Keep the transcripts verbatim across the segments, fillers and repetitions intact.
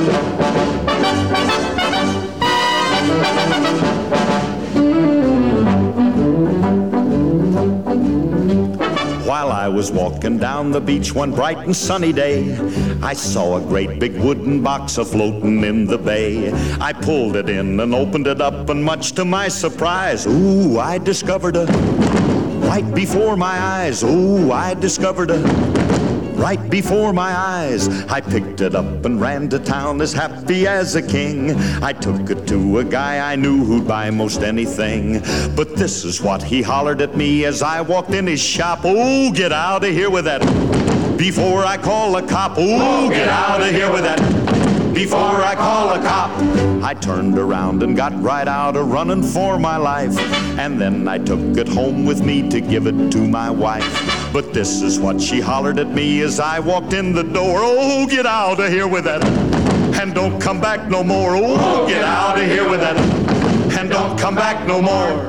While I was walking down the beach one bright and sunny day, I saw a great big wooden box a-floating in the bay. I pulled it in and opened it up, and much to my surprise, ooh, I discovered a, right before my eyes, ooh, I discovered a, right before my eyes. I picked it up and ran to town as happy as a king. I took it to a guy I knew who'd buy most anything. But this is what he hollered at me as I walked in his shop. Oh, get out of here with that before I call a cop. Oh, get out of here with that before I call a cop. I turned around and got right out a running for my life. And then I took it home with me to give it to my wife. But this is what she hollered at me as I walked in the door. Oh, get out of here with that, and don't come back no more. Oh, get out of here with that, and don't come back no more.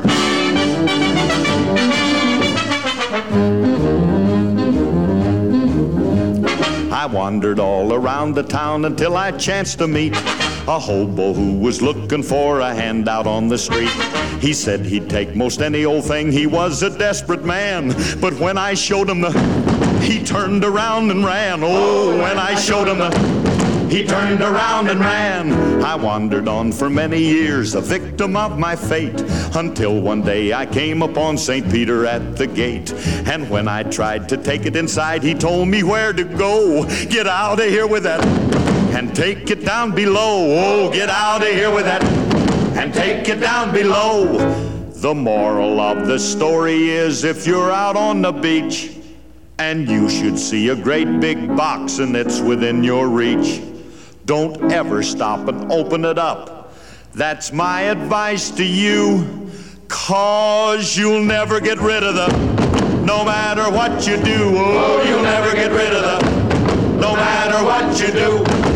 I wandered all around the town until I chanced to meet a hobo who was looking for a handout on the street. He said he'd take most any old thing, he was a desperate man. But when I showed him the, he turned around and ran. Oh, when I showed him the, he turned around and ran. I wandered on for many years, a victim of my fate, until one day I came upon Saint Peter at the gate. And when I tried to take it inside, he told me where to go. Get out of here with that, and take it down below. Oh, get out of here with that, and take it down below. The moral of the story is, if you're out on the beach and you should see a great big box and it's within your reach, don't ever stop and open it up. That's my advice to you, 'cause you'll never get rid of them, no matter what you do. Oh, you'll never get rid of them, no matter what you do.